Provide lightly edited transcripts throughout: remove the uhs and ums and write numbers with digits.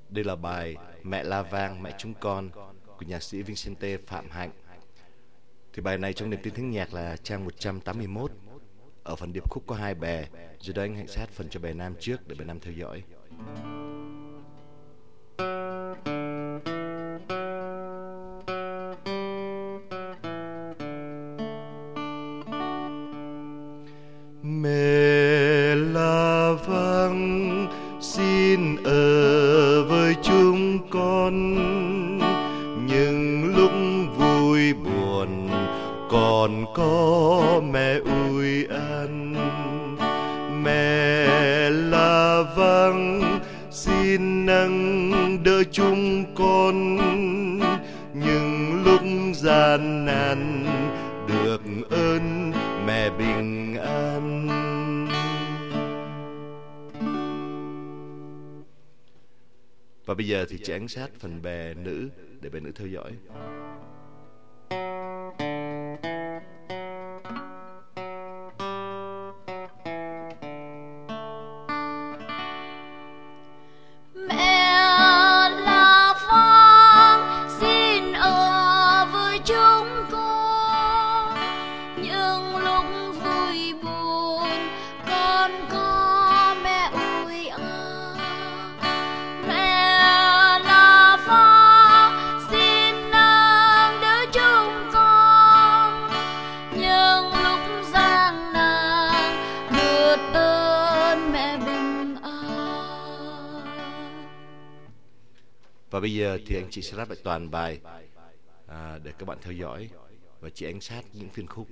Đây là bài Mẹ La Vang Mẹ Chúng Con của nhạc sĩ Vincente Phạm Hạnh. Thì bài này trong niềm tin tiếng nhạc là trang 181. Ở phần điệp khúc có 2 bè, do đó anh hãy sát phần cho bè nam trước để bè nam theo dõi. Mẹ La Vang xin ở với chúng con, những lúc vui buồn còn có mẹ ủi an. Mẹ La Vang xin nâng đỡ chúng con, những lúc gian nan được ơn mẹ bình an. Và bây giờ thì chị Ánh sát phần bè nữ để bè nữ theo dõi. Và bây giờ thì anh chị sẽ rap lại toàn bài để các bạn theo dõi và chị Ánh sát những phiên khúc.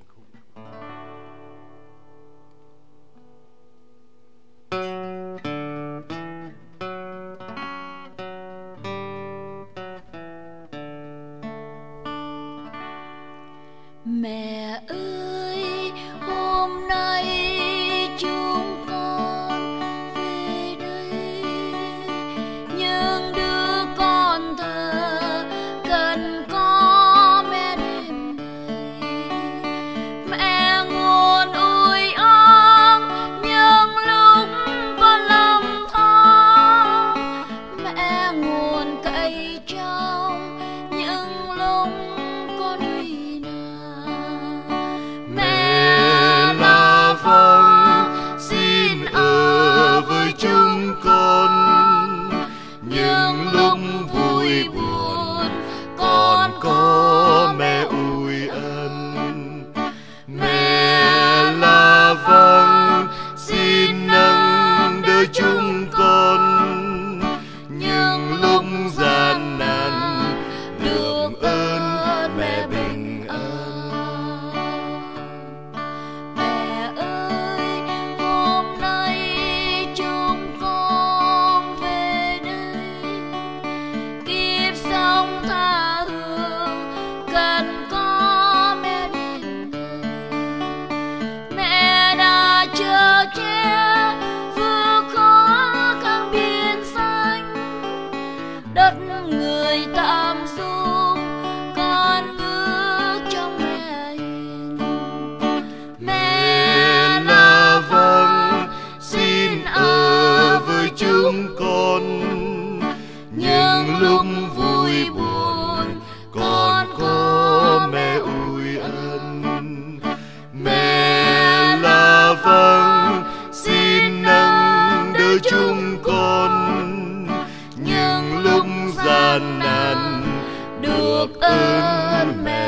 Mẹ ơi, hôm nay chúng con về đây, nhưng đứa con thơ cần có mẹ đêm nay. Mẹ nguồn ủi ong những lúc con lầm than, mẹ nguồn cậy trong những lúc con uy nan. Mẹ La Vang xin ở với chúng con, những lúc vui buồn còn có mẹ ủi ân. Mẹ La Vang xin nâng đỡ chúng con, những lúc gian nan được ơn mẹ bình an. Mẹ ơi, hôm nay chúng con về đây, kiếp sống tha hương cần có mẹ đêm nay. Mẹ đã chở che vượt khó khăn biển xanh, đất người tạm dung con ước trong mẹ hiền. Mẹ La Vang xin ở với chúng con, những lúc vui buồn còn có mẹ ủi ân. Mẹ La Vang xin nâng đỡ chúng con, những lúc gian nan được ơn mẹ